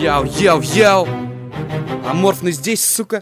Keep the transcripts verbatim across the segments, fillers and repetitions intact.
Яу, яу, яу. Аморфный здесь, сука.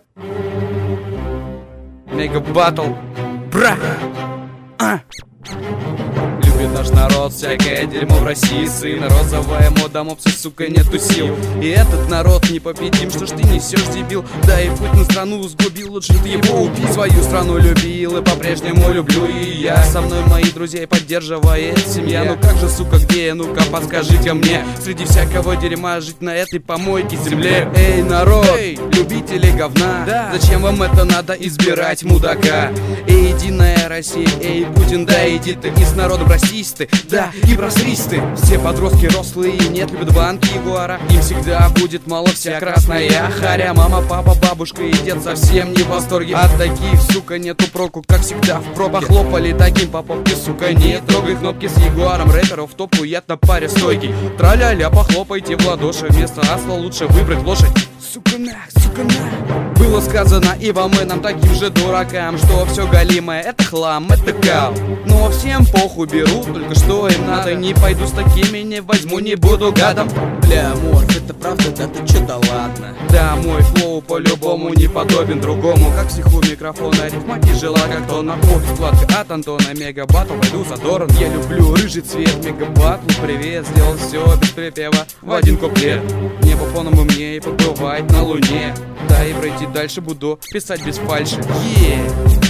Мега батл. Бра. А. Любит наш народ всякое дерьмо в России, сын. Розовая мода, мопсы, сука, нету сил. И этот народ непобедим, что ж ты несешь, дебил? Да и путь на страну сгубил, лучше ты его убей. Свою страну любил и по-прежнему люблю. И я, со мной мои друзья, поддерживает семья. Ну как же, сука, где я? Ну-ка подскажите мне. Среди всякого дерьма жить на этой помойке земле. Эй, народ, эй, любители говна, да. Зачем вам это надо избирать мудака? Эй, единая Россия, эй, Путин, да иди ты. И с народом расисты, да, и просристы. Все подростки рослые, нет, любят банки Ягуара. Им всегда будет мало вся красная харя. Мама, папа, бабушка и дед совсем не в восторге. От таких, сука, нету проку, как всегда в пробах. Хлопали таким по попке, сука, не трогай кнопки с Ягуаром. Рэперов в топку яд на паре стойкий. Траля-ля, похлопайте в ладоши. Вместо асла лучше выбрать лошадь. Сука на, сука на. Было сказано и вам, и нам, таким же дуракам, что все галимое это хлам, это кал. Но всем похуй, беру только что им надо. Не пойду с такими, не возьму, не буду гадом. Бля, Морф, это правда, да ты чё, да ладно. Да, мой флоу по-любому не подобен другому. Как психу микрофона, рифма тяжела, как тонна. Офис, складка от Антона, мега батл, пойду за Доран. Я люблю рыжий цвет, мега батл, привет. Сделал все без припева в один куплет. Небо фоном и мне и побывать на луне. Да и пройти дальше буду писать без фальши. Yeah.